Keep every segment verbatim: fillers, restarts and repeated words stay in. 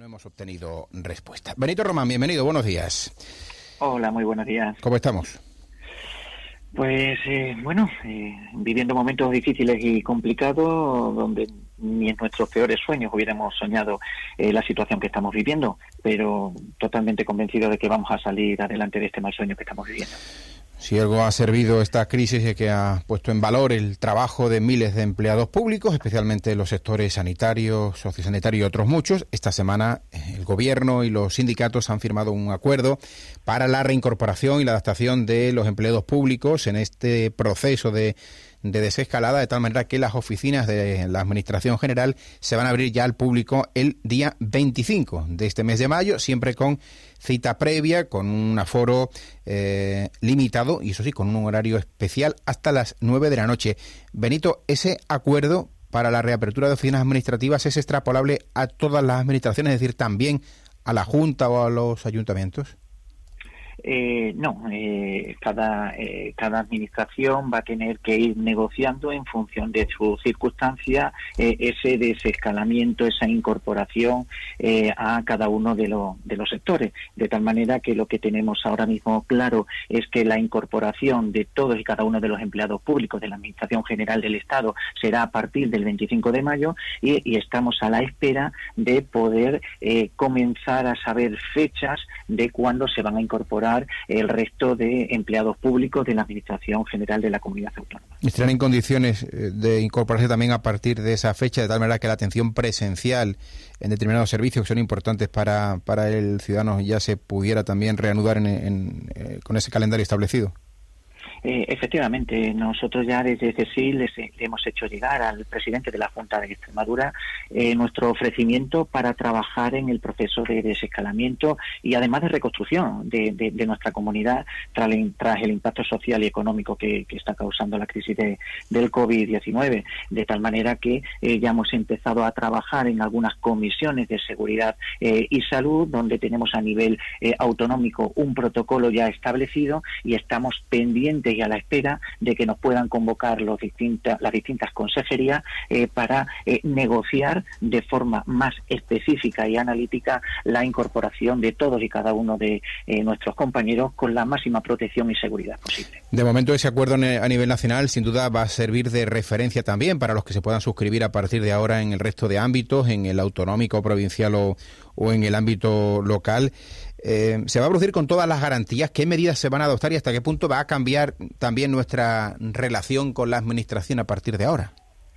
hemos obtenido respuesta. Benito Román, bienvenido, buenos días. Hola, muy buenos días. ¿Cómo estamos? Pues eh, bueno, eh, viviendo momentos difíciles y complicados donde ni en nuestros peores sueños hubiéramos soñado eh, la situación que estamos viviendo, pero totalmente convencido de que vamos a salir adelante de este mal sueño que estamos viviendo. Si algo ha servido esta crisis es que ha puesto en valor el trabajo de miles de empleados públicos, especialmente los sectores sanitarios, sociosanitarios y otros muchos. Esta semana el Gobierno y los sindicatos han firmado un acuerdo para la reincorporación y la adaptación de los empleados públicos en este proceso de de desescalada, de tal manera que las oficinas de la Administración General se van a abrir ya al público el día veinticinco de este mes de mayo, siempre con cita previa, con un aforo eh, limitado y eso sí, con un horario especial hasta las nueve de la noche. Benito, ese acuerdo para la reapertura de oficinas administrativas es extrapolable a todas las administraciones, es decir, también a la Junta o a los ayuntamientos. Eh, no, eh, cada, eh, cada administración va a tener que ir negociando en función de sus circunstancias eh, ese desescalamiento, esa incorporación eh, a cada uno de, lo, de los sectores, de tal manera que lo que tenemos ahora mismo claro es que la incorporación de todos y cada uno de los empleados públicos de la Administración General del Estado será a partir del veinticinco de mayo y, y estamos a la espera de poder eh, comenzar a saber fechas de cuándo se van a incorporar el resto de empleados públicos de la Administración General de la Comunidad Autónoma. ¿Estarán en condiciones de incorporarse también a partir de esa fecha, de tal manera que la atención presencial en determinados servicios que son importantes para, para el ciudadano ya se pudiera también reanudar en, en, eh, con ese calendario establecido? Eh, efectivamente, nosotros ya desde CESIL les, le hemos hecho llegar al presidente de la Junta de Extremadura eh, nuestro ofrecimiento para trabajar en el proceso de desescalamiento y además de reconstrucción de, de, de nuestra comunidad tras el, tras el impacto social y económico que, que está causando la crisis de, del COVID diecinueve, de tal manera que eh, ya hemos empezado a trabajar en algunas comisiones de seguridad eh, y salud, donde tenemos a nivel eh, autonómico un protocolo ya establecido y estamos pendientes y a la espera de que nos puedan convocar los distintas, las distintas consejerías eh, para eh, negociar de forma más específica y analítica la incorporación de todos y cada uno de eh, nuestros compañeros con la máxima protección y seguridad posible. De momento ese acuerdo a nivel nacional sin duda va a servir de referencia también para los que se puedan suscribir a partir de ahora en el resto de ámbitos, en el autonómico, provincial o, o en el ámbito local. Eh, ¿Se va a producir con todas las garantías? ¿Qué medidas se van a adoptar y hasta qué punto va a cambiar también nuestra relación con la administración a partir de ahora?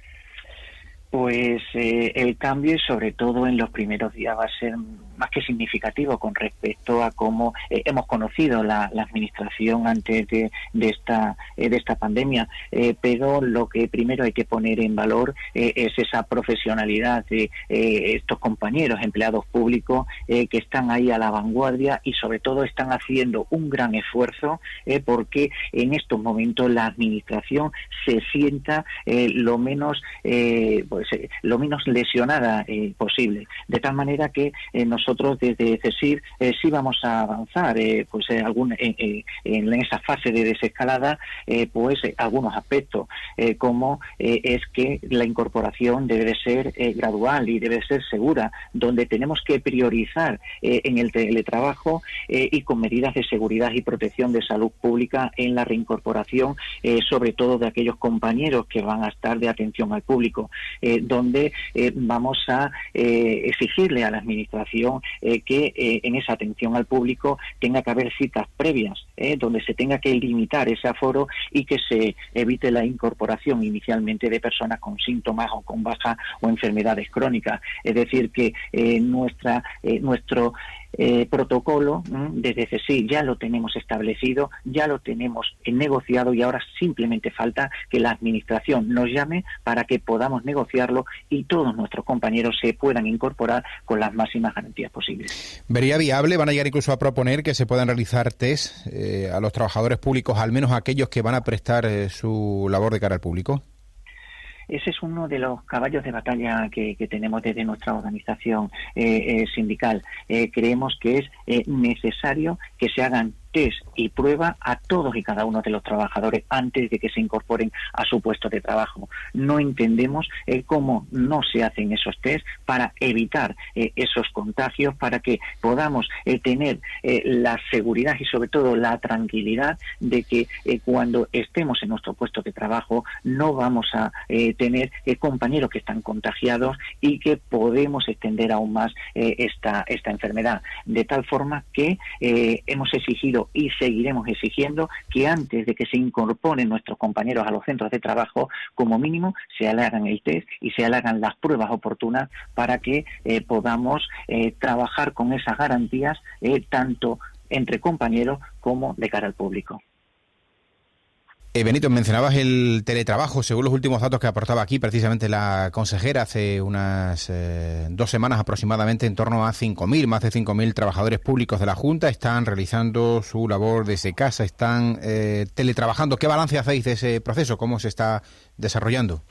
Pues eh, el cambio, y sobre todo en los primeros días, va a ser más que significativo con respecto a cómo eh, hemos conocido la, la administración antes de, de esta eh, de esta pandemia. Eh, pero lo que primero hay que poner en valor eh, es esa profesionalidad de eh, estos compañeros empleados públicos eh, que están ahí a la vanguardia y sobre todo están haciendo un gran esfuerzo eh, porque en estos momentos la administración se sienta eh, lo menos eh, pues, eh, lo menos lesionada eh, posible, de tal manera que eh, nosotros Nosotros desde CESIR eh, sí vamos a avanzar eh, pues eh, algún, eh, eh, en esa fase de desescalada eh, pues eh, algunos aspectos eh, como eh, es que la incorporación debe ser eh, gradual y debe ser segura, donde tenemos que priorizar eh, en el teletrabajo eh, y con medidas de seguridad y protección de salud pública en la reincorporación eh, sobre todo de aquellos compañeros que van a estar de atención al público, eh, donde eh, vamos a eh, exigirle a la administración Eh, que eh, en esa atención al público tenga que haber citas previas, eh, donde se tenga que limitar ese aforo y que se evite la incorporación inicialmente de personas con síntomas o con baja o enfermedades crónicas. Es decir, que eh, nuestra eh, nuestro eh, protocolo ¿m? desde CESIL ya lo tenemos establecido, ya lo tenemos negociado y ahora simplemente falta que la administración nos llame para que podamos negociarlo y todos nuestros compañeros se puedan incorporar con las máximas garantías posibles. ¿Vería viable? ¿Van a llegar incluso a proponer que se puedan realizar test eh, a los trabajadores públicos, al menos a aquellos que van a prestar eh, su labor de cara al público? Ese es uno de los caballos de batalla que, que tenemos desde nuestra organización eh, eh, sindical. Eh, creemos que es eh, necesario que se hagan test y prueba a todos y cada uno de los trabajadores antes de que se incorporen a su puesto de trabajo. No entendemos eh, cómo no se hacen esos test para evitar eh, esos contagios, para que podamos eh, tener eh, la seguridad y sobre todo la tranquilidad de que eh, cuando estemos en nuestro puesto de trabajo no vamos a eh, tener eh, compañeros que están contagiados y que podemos extender aún más eh, esta, esta enfermedad. De tal forma que eh, hemos exigido y seguiremos exigiendo que antes de que se incorporen nuestros compañeros a los centros de trabajo, como mínimo se hagan el test y se hagan las pruebas oportunas para que eh, podamos eh, trabajar con esas garantías eh, tanto entre compañeros como de cara al público. Eh, Benito, mencionabas el teletrabajo. Según los últimos datos que aportaba aquí precisamente la consejera hace unas eh, dos semanas aproximadamente, en torno a cinco mil, más de cinco mil trabajadores públicos de la Junta están realizando su labor desde casa, están eh, teletrabajando. ¿Qué balance hacéis de ese proceso? ¿Cómo se está desarrollando?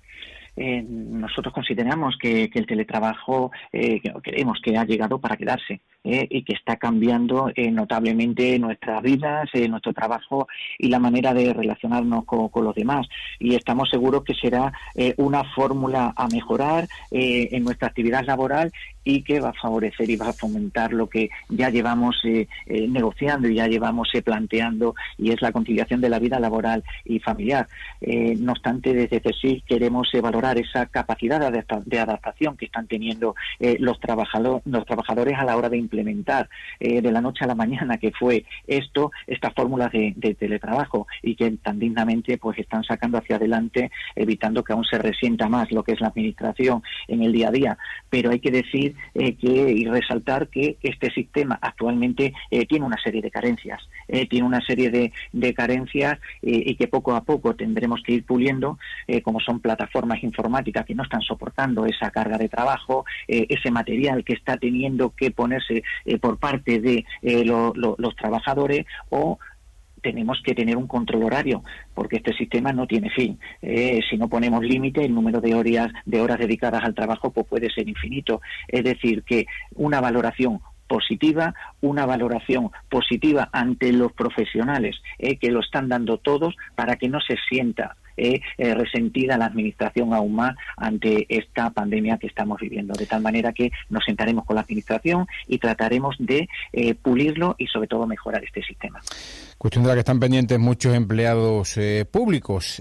Eh, nosotros consideramos que, que el teletrabajo eh, que creemos que ha llegado para quedarse eh, y que está cambiando eh, notablemente nuestras vidas, eh, nuestro trabajo y la manera de relacionarnos con, con los demás. Y estamos seguros que será eh, una fórmula a mejorar eh, en nuestra actividad laboral y que va a favorecer y va a fomentar lo que ya llevamos eh, eh, negociando y ya llevamos eh, planteando, y es la conciliación de la vida laboral y familiar. Eh, no obstante, desde CESIF queremos eh, valorar esa capacidad de, adapta de adaptación que están teniendo eh, los, trabajador los trabajadores a la hora de implementar eh, de la noche a la mañana, que fue esto, estas fórmulas de, de teletrabajo, y que tan dignamente pues están sacando hacia adelante, evitando que aún se resienta más lo que es la administración en el día a día. Pero hay que decir eh, que y resaltar que este sistema actualmente eh, tiene una serie de carencias, eh, tiene una serie de, de carencias eh, y que poco a poco tendremos que ir puliendo, eh, como son plataformas informáticas que no están soportando esa carga de trabajo, eh, ese material que está teniendo que ponerse eh, por parte de eh, lo, lo, los trabajadores, o tenemos que tener un control horario, porque este sistema no tiene fin. Eh, si no ponemos límite, el número de horas, de horas dedicadas al trabajo pues puede ser infinito. Es decir, que una valoración positiva, una valoración positiva ante los profesionales, eh, que lo están dando todos, para que no se sienta Eh, eh, resentida la administración aún más ante esta pandemia que estamos viviendo, de tal manera que nos sentaremos con la administración y trataremos de eh, pulirlo y sobre todo mejorar este sistema. Cuestión de la que están pendientes muchos empleados eh, públicos,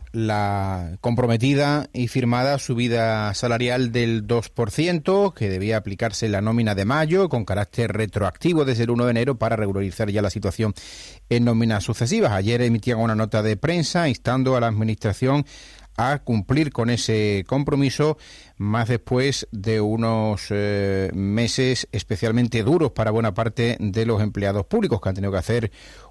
la comprometida y firmada subida salarial del dos por ciento que debía aplicarse en la nómina de mayo con carácter retroactivo desde el uno de enero para regularizar ya la situación en nóminas sucesivas. Ayer emitían una nota de prensa instando a la administración a cumplir con ese compromiso, más después de unos eh, meses especialmente duros para buena parte de los empleados públicos, que han tenido que hacer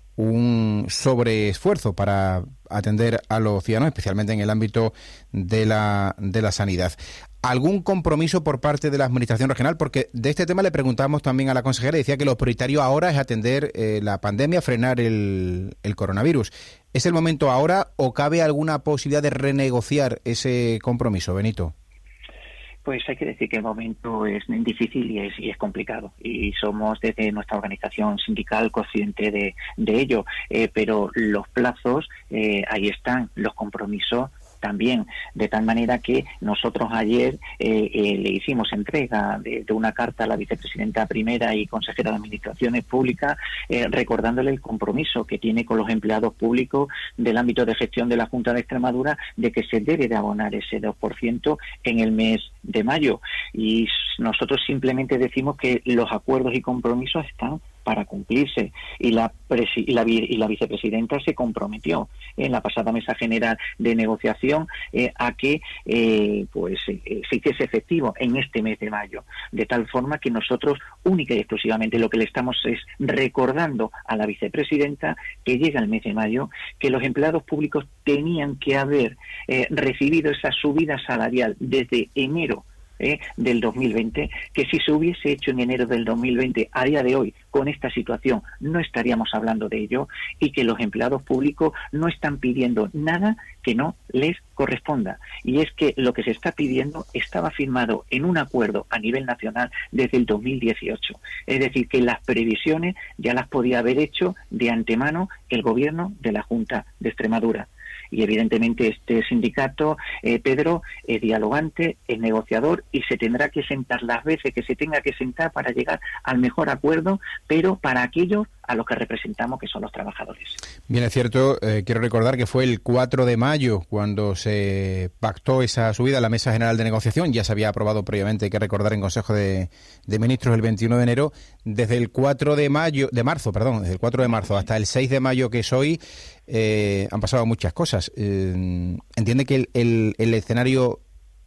un sobreesfuerzo para atender a los ciudadanos, especialmente en el ámbito de la, de la sanidad. ¿Algún compromiso por parte de la Administración regional? Porque de este tema le preguntamos también a la consejera y decía que lo prioritario ahora es atender eh, la pandemia, frenar el, el coronavirus. ¿Es el momento ahora o cabe alguna posibilidad de renegociar ese compromiso, Benito? Pues hay que decir que el momento es difícil y es, y es complicado, y somos desde nuestra organización sindical conscientes de, de ello, eh, pero los plazos eh, ahí están, los compromisos también, de tal manera que nosotros ayer eh, eh, le hicimos entrega de, de una carta a la vicepresidenta primera y consejera de Administraciones Públicas, eh, recordándole el compromiso que tiene con los empleados públicos del ámbito de gestión de la Junta de Extremadura, de que se debe de abonar ese dos por ciento en el mes de mayo. Y nosotros simplemente decimos que los acuerdos y compromisos están para cumplirse, y la, presi y la, y la vicepresidenta se comprometió en la pasada mesa general de negociación eh, a que eh, pues eh, se hiciese efectivo en este mes de mayo, de tal forma que nosotros única y exclusivamente lo que le estamos es recordando a la vicepresidenta que llega el mes de mayo, que los empleados públicos tenían que haber eh, recibido esa subida salarial desde enero Eh, del dos mil veinte, que si se hubiese hecho en enero del dos mil veinte, a día de hoy, con esta situación, no estaríamos hablando de ello, y que los empleados públicos no están pidiendo nada que no les corresponda. Y es que lo que se está pidiendo estaba firmado en un acuerdo a nivel nacional desde el dos mil dieciocho. Es decir, que las previsiones ya las podía haber hecho de antemano el gobierno de la Junta de Extremadura. Y evidentemente este sindicato, eh, Pedro, es dialogante, es negociador y se tendrá que sentar las veces que se tenga que sentar para llegar al mejor acuerdo, pero para aquellos a los que representamos, que son los trabajadores. Bien, es cierto, eh, quiero recordar que fue el cuatro de mayo cuando se pactó esa subida a la Mesa General de Negociación. Ya se había aprobado previamente, hay que recordar, en Consejo de, de Ministros el veintiuno de enero. Desde el cuatro de mayo, de marzo, perdón, desde el cuatro de marzo hasta el seis de mayo, que es hoy, eh, han pasado muchas cosas. Eh, ¿Entiende que el, el, el escenario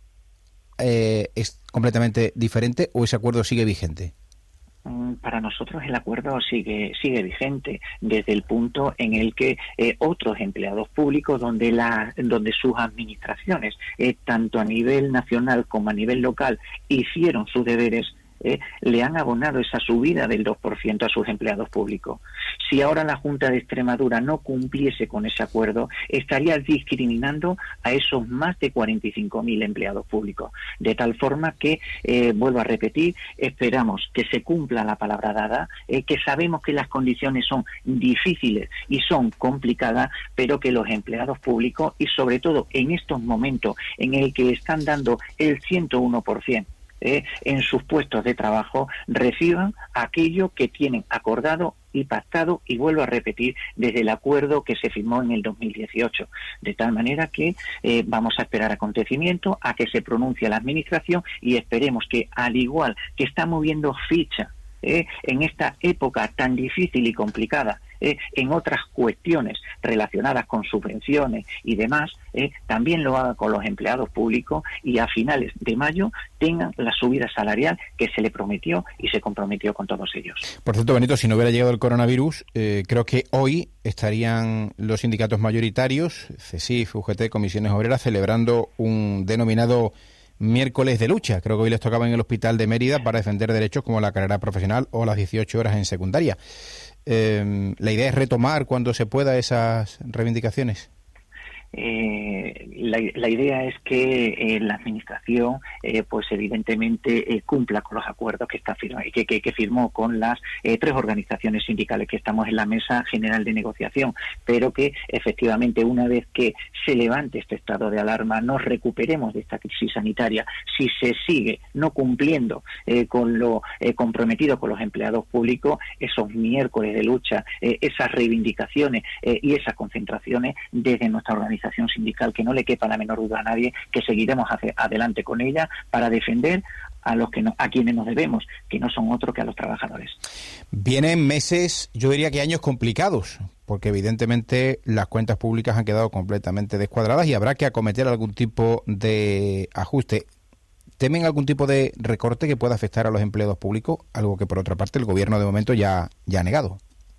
eh, es completamente diferente o ese acuerdo sigue vigente? Para nosotros el acuerdo sigue sigue vigente desde el punto en el que eh, otros empleados públicos, donde la donde sus administraciones, eh, tanto a nivel nacional como a nivel local, hicieron sus deberes, Eh, le han abonado esa subida del dos por ciento a sus empleados públicos. Si ahora la Junta de Extremadura no cumpliese con ese acuerdo, estaría discriminando a esos más de cuarenta y cinco mil empleados públicos. De tal forma que, eh, vuelvo a repetir, esperamos que se cumpla la palabra dada, eh, que sabemos que las condiciones son difíciles y son complicadas, pero que los empleados públicos, y sobre todo en estos momentos en el que están dando el ciento uno por ciento, Eh, en sus puestos de trabajo, reciban aquello que tienen acordado y pactado, y vuelvo a repetir, desde el acuerdo que se firmó en el dos mil dieciocho. De tal manera que eh, vamos a esperar acontecimientos, a que se pronuncie la Administración, y esperemos que, al igual que está moviendo ficha eh, en esta época tan difícil y complicada, Eh, en otras cuestiones relacionadas con subvenciones y demás, eh, también lo haga con los empleados públicos, y a finales de mayo tengan la subida salarial que se le prometió y se comprometió con todos ellos. Por cierto, Benito, si no hubiera llegado el coronavirus, eh, creo que hoy estarían los sindicatos mayoritarios, CESIF, U G T, Comisiones Obreras, celebrando un denominado miércoles de lucha. Creo que hoy les tocaba en el Hospital de Mérida para defender derechos como la carrera profesional o las dieciocho horas en secundaria. Eh, ¿La idea es retomar cuando se pueda esas reivindicaciones? Eh, la, la idea es que eh, la Administración eh, pues evidentemente eh, cumpla con los acuerdos que está firma, que, que, que firmó con las eh, tres organizaciones sindicales que estamos en la Mesa General de Negociación, pero que efectivamente, una vez que se levante este estado de alarma, nos recuperemos de esta crisis sanitaria, si se sigue no cumpliendo eh, con lo eh, comprometido con los empleados públicos, esos miércoles de lucha, eh, esas reivindicaciones eh, y esas concentraciones desde nuestra organización sindical, que no le quepa la menor duda a nadie, que seguiremos hacia adelante con ella para defender a los que no, a quienes nos debemos, que no son otros que a los trabajadores. Vienen meses, yo diría que años complicados, porque evidentemente las cuentas públicas han quedado completamente descuadradas y habrá que acometer algún tipo de ajuste. ¿Temen algún tipo de recorte que pueda afectar a los empleados públicos? Algo que, por otra parte, el gobierno de momento ya, ya ha negado.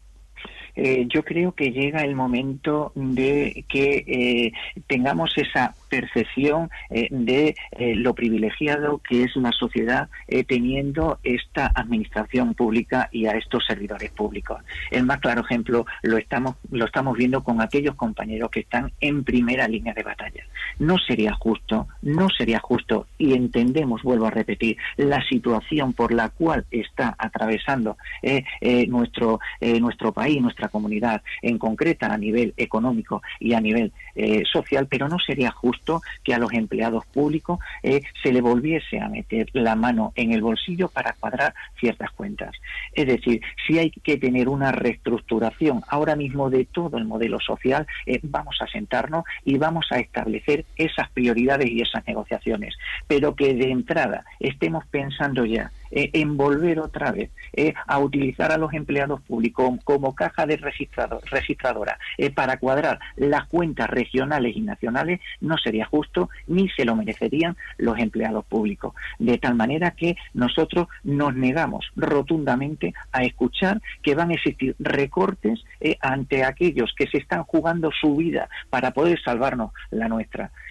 Eh, yo creo que llega el momento de que eh, tengamos esa percepción eh, de eh, lo privilegiado que es la sociedad eh, teniendo esta administración pública y a estos servidores públicos. El más claro ejemplo lo estamos lo estamos viendo con aquellos compañeros que están en primera línea de batalla. No sería justo, no sería justo, y entendemos, vuelvo a repetir, la situación por la cual está atravesando eh, eh, nuestro eh, nuestro país, nuestra comunidad, en concreta a nivel económico y a nivel eh, social, pero no sería justo que a los empleados públicos eh, se le volviese a meter la mano en el bolsillo para cuadrar ciertas cuentas. Es decir, si hay que tener una reestructuración ahora mismo de todo el modelo social, eh, vamos a sentarnos y vamos a establecer esas prioridades y esas negociaciones, pero que de entrada estemos pensando ya eh, en volver otra vez eh, a utilizar a los empleados públicos como caja de registrador, registradora eh, para cuadrar las cuentas regionales y nacionales, no sería justo ni se lo merecerían los empleados públicos. De tal manera que nosotros nos negamos rotundamente a escuchar que van a existir recortes eh, ante aquellos que se están jugando su vida para poder salvarnos la nuestra.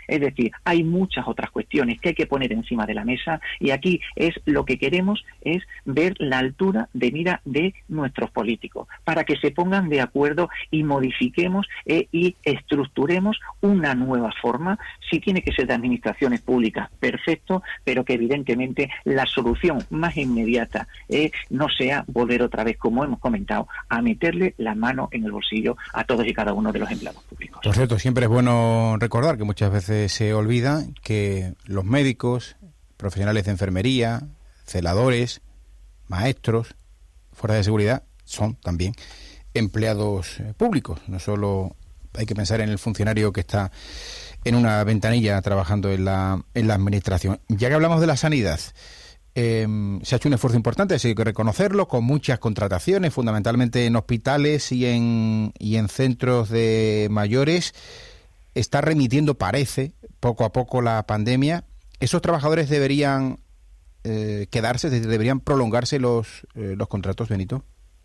Es decir, hay muchas otras cuestiones que hay que poner encima de la mesa y aquí es lo que queremos es ver la altura de mira de nuestros políticos para que se pongan de acuerdo y modifiquemos eh, y estructuremos una nueva forma. Si tiene que ser de administraciones públicas, perfecto, pero que evidentemente la solución más inmediata eh, no sea volver otra vez, como hemos comentado, a meterle la mano en el bolsillo a todos y cada uno de los empleados públicos. Por cierto, siempre es bueno recordar que muchas veces se olvida que los médicos, profesionales de enfermería, celadores, maestros, fuerzas de seguridad, son también empleados públicos. No solo hay que pensar en el funcionario que está en una ventanilla trabajando en la, en la administración. Ya que hablamos de la sanidad, eh, se ha hecho un esfuerzo importante, hay que reconocerlo, con muchas contrataciones, fundamentalmente en hospitales y en, y en centros de mayores. Está remitiendo, parece, poco a poco la pandemia. ¿Esos trabajadores deberían eh, quedarse, deberían prolongarse los, eh, los contratos, Benito?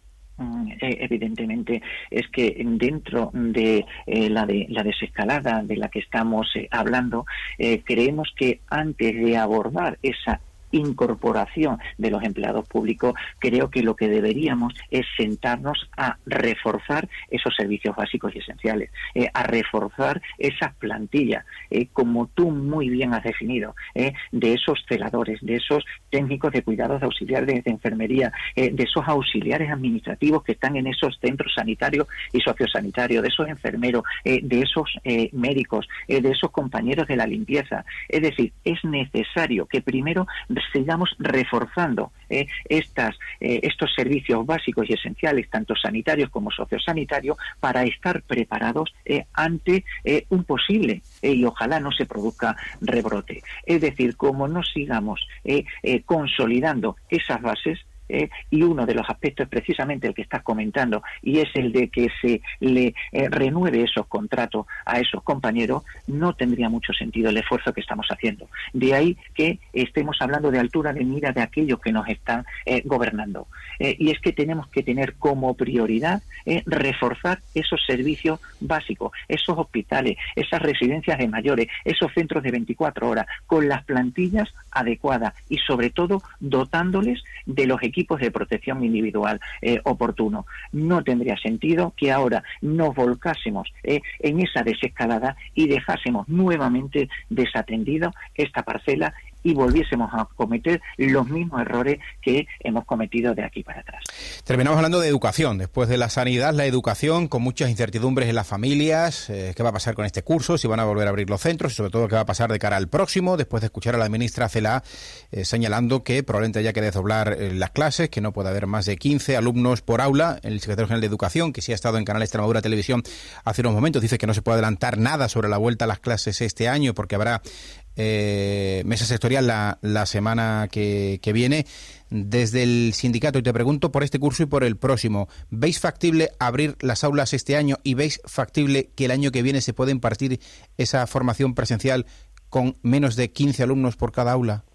Evidentemente es que dentro de, eh, la, de la desescalada de la que estamos eh, hablando, eh, creemos que antes de abordar esa incorporación de los empleados públicos, creo que lo que deberíamos es sentarnos a reforzar esos servicios básicos y esenciales, eh, a reforzar esas plantillas, eh, como tú muy bien has definido, eh, de esos celadores, de esos técnicos de cuidados de auxiliares de, de enfermería, eh, de esos auxiliares administrativos que están en esos centros sanitarios y sociosanitarios, de esos enfermeros, eh, de esos eh, médicos, eh, de esos compañeros de la limpieza. Es decir, es necesario que primero sigamos reforzando eh, estas, eh, estos servicios básicos y esenciales, tanto sanitarios como sociosanitarios, para estar preparados eh, ante eh, un posible, eh, y ojalá no se produzca rebrote. Es decir, como no sigamos eh, eh, consolidando esas bases, Eh, y uno de los aspectos es precisamente el que estás comentando, y es el de que se le eh, renueve esos contratos a esos compañeros, no tendría mucho sentido el esfuerzo que estamos haciendo. De ahí que estemos hablando de altura de mira de aquellos que nos están eh, gobernando. Eh, y es que tenemos que tener como prioridad eh, reforzar esos servicios básicos, esos hospitales, esas residencias de mayores, esos centros de veinticuatro horas, con las plantillas adecuadas y sobre todo dotándoles de los equipos de protección individual eh, oportuno. No tendría sentido que ahora nos volcásemos eh, en esa desescalada y dejásemos nuevamente desatendido esta parcela y volviésemos a cometer los mismos errores que hemos cometido de aquí para atrás. Terminamos hablando de educación. Después de la sanidad, la educación, con muchas incertidumbres en las familias. Eh, ¿Qué va a pasar con este curso? Si van a volver a abrir los centros y sobre todo qué va a pasar de cara al próximo, después de escuchar a la ministra Celaá eh, señalando que probablemente haya que desdoblar eh, las clases, que no puede haber más de quince alumnos por aula. El secretario general de Educación, que sí ha estado en Canal Extremadura Televisión hace unos momentos, dice que no se puede adelantar nada sobre la vuelta a las clases este año porque habrá Eh, mesa sectorial la, la semana que, que viene. Desde el sindicato, y te pregunto por este curso y por el próximo, ¿veis factible abrir las aulas este año y veis factible que el año que viene se pueda impartir esa formación presencial con menos de quince alumnos por cada aula?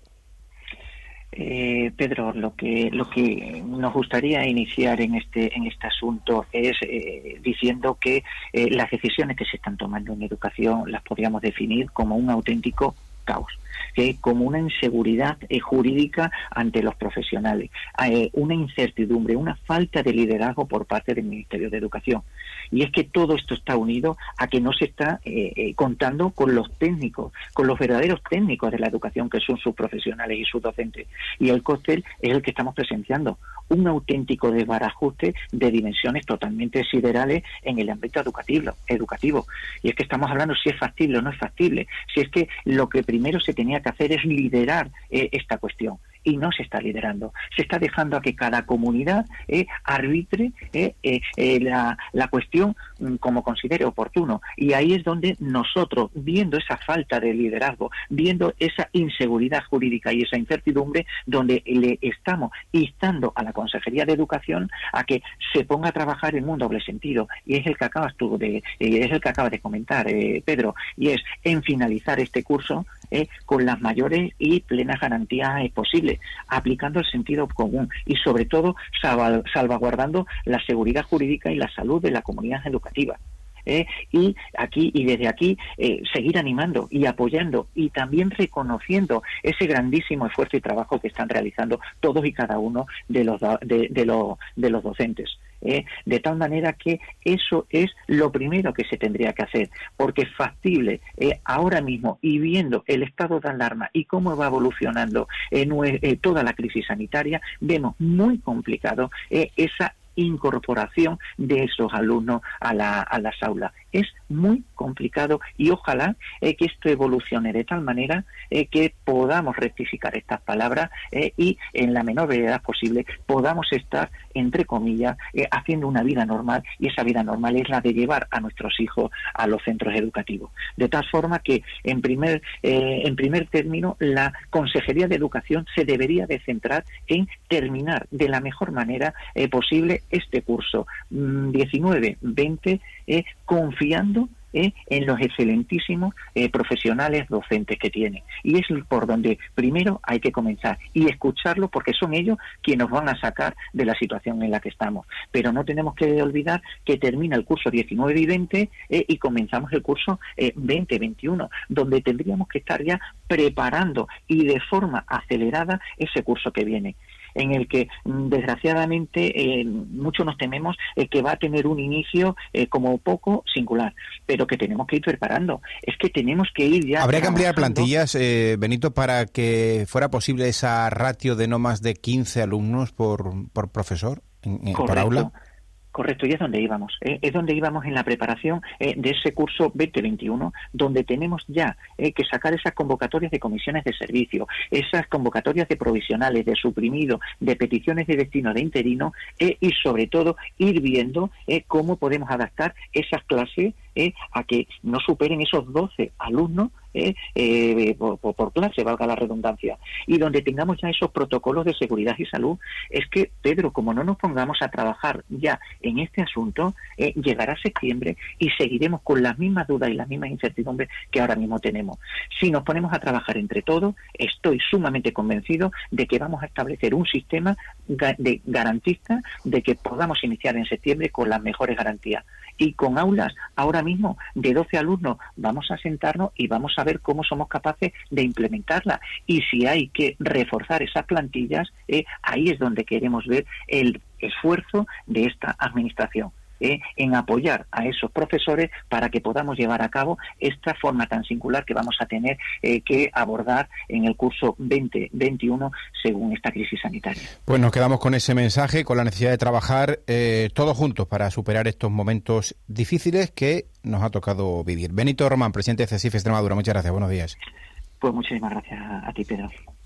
Eh, Pedro, lo que lo que nos gustaría iniciar en este en este asunto es eh, diciendo que eh, las decisiones que se están tomando en educación las podríamos definir como un auténtico caos, eh, como una inseguridad eh, jurídica ante los profesionales, eh, una incertidumbre, una falta de liderazgo por parte del Ministerio de Educación. Y es que todo esto está unido a que no se está eh, eh, contando con los técnicos, con los verdaderos técnicos de la educación, que son sus profesionales y sus docentes. Y el cóctel es el que estamos presenciando, un auténtico desbarajuste de dimensiones totalmente siderales en el ámbito educativo. educativo. Y es que estamos hablando si es factible o no es factible, si es que lo que primero se tenía que hacer es liderar eh, esta cuestión. Y no se está liderando. Se está dejando a que cada comunidad eh, arbitre eh, eh, eh, la, la cuestión mm, como considere oportuno. Y ahí es donde nosotros, viendo esa falta de liderazgo, viendo esa inseguridad jurídica y esa incertidumbre, donde le estamos instando a la Consejería de Educación a que se ponga a trabajar en un doble sentido. Y es el que acabas tú de, eh, es el que acabas de comentar, eh, Pedro, y es en finalizar este curso eh, con las mayores y plenas garantías eh, posibles, aplicando el sentido común y sobre todo salvaguardando la seguridad jurídica y la salud de la comunidad educativa. Eh, y aquí y desde aquí eh, seguir animando y apoyando y también reconociendo ese grandísimo esfuerzo y trabajo que están realizando todos y cada uno de los de, de, los, de los docentes. Eh, de tal manera que eso es lo primero que se tendría que hacer, porque es factible eh, ahora mismo, y viendo el estado de alarma y cómo va evolucionando eh, eh, toda la crisis sanitaria, vemos muy complicado eh, esa incorporación de esos alumnos a, la, a las aulas. Es muy complicado y ojalá eh, que esto evolucione de tal manera eh, que podamos rectificar estas palabras eh, y en la menor brevedad posible podamos estar, entre comillas, eh, haciendo una vida normal, y esa vida normal es la de llevar a nuestros hijos a los centros educativos. De tal forma que, en primer, eh, en primer término, la Consejería de Educación se debería de centrar en terminar de la mejor manera eh, posible este curso mmm, diecinueve veinte, eh, confiando eh, en los excelentísimos eh, profesionales docentes que tienen. Y es por donde primero hay que comenzar y escucharlos, porque son ellos quienes nos van a sacar de la situación en la que estamos. Pero no tenemos que olvidar que termina el curso diecinueve y veinte eh, y comenzamos el curso eh, veinte veintiuno, donde tendríamos que estar ya preparando y de forma acelerada ese curso que viene, en el que desgraciadamente eh, muchos nos tememos eh, que va a tener un inicio eh, como poco singular, pero que tenemos que ir preparando. Es que tenemos que ir ya... Habría que ampliar plantillas, eh, Benito, para que fuera posible esa ratio de no más de quince alumnos por, por profesor, en, en, por aula. Correcto, y es donde íbamos, ¿eh? es donde íbamos en la preparación eh, de ese curso veinte veintiuno, donde tenemos ya eh, que sacar esas convocatorias de comisiones de servicio, esas convocatorias de provisionales, de suprimido, de peticiones de destino de interino, eh, y sobre todo ir viendo eh, cómo podemos adaptar esas clases eh, a que no superen esos doce alumnos Eh, eh, por, por clase, valga la redundancia, y donde tengamos ya esos protocolos de seguridad y salud. Es que, Pedro, como no nos pongamos a trabajar ya en este asunto, eh, llegará septiembre y seguiremos con las mismas dudas y las mismas incertidumbres que ahora mismo tenemos. Si nos ponemos a trabajar entre todos, estoy sumamente convencido de que vamos a establecer un sistema de garantista de que podamos iniciar en septiembre con las mejores garantías. Y con aulas ahora mismo de doce alumnos vamos a sentarnos y vamos a ver cómo somos capaces de implementarla. Y si hay que reforzar esas plantillas, eh, ahí es donde queremos ver el esfuerzo de esta administración. Eh, en apoyar a esos profesores para que podamos llevar a cabo esta forma tan singular que vamos a tener eh, que abordar en el curso veinte veintiuno según esta crisis sanitaria. Pues nos quedamos con ese mensaje, con la necesidad de trabajar eh, todos juntos para superar estos momentos difíciles que nos ha tocado vivir. Benito Román, presidente de CESIF Extremadura, muchas gracias, buenos días. Pues muchísimas gracias a ti, Pedro.